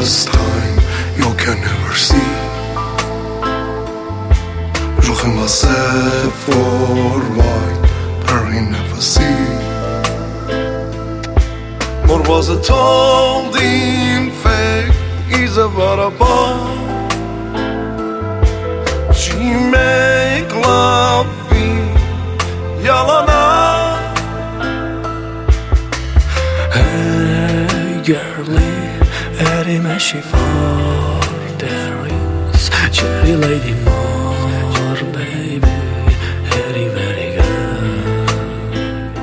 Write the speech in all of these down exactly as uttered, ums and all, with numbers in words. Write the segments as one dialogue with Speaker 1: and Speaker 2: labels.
Speaker 1: this time you can never see. رخ ما صفر white پری نفسی. مرواز told him fake is a barabah. She make love be yalana.
Speaker 2: Hey girlie, erime şifar deriz. Cherry lady more baby, very very good.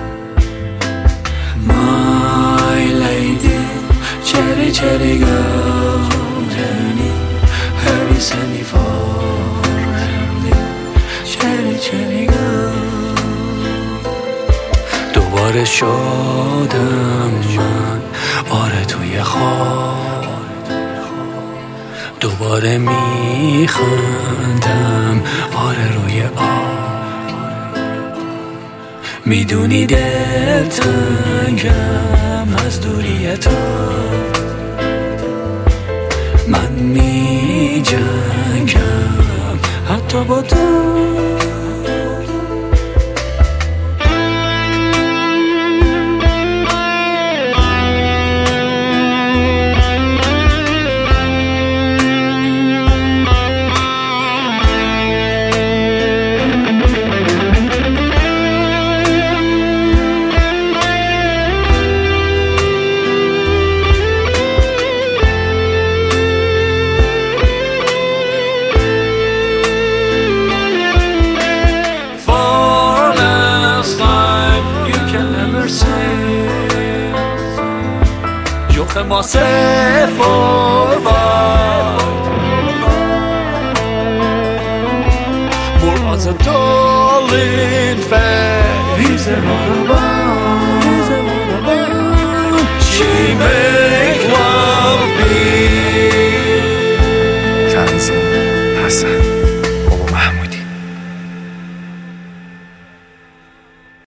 Speaker 2: My lady, cherry cherry girl, Jenny, Harry Sandy for early, cherry cherry girl. دوباره شدم من آره توی خواب، دوباره میخندم آره روی آب. میدونی دل تنگم از دوری تو، من میجنگم حتی با تو. شوخ ما صفر مرغاز دالین فریز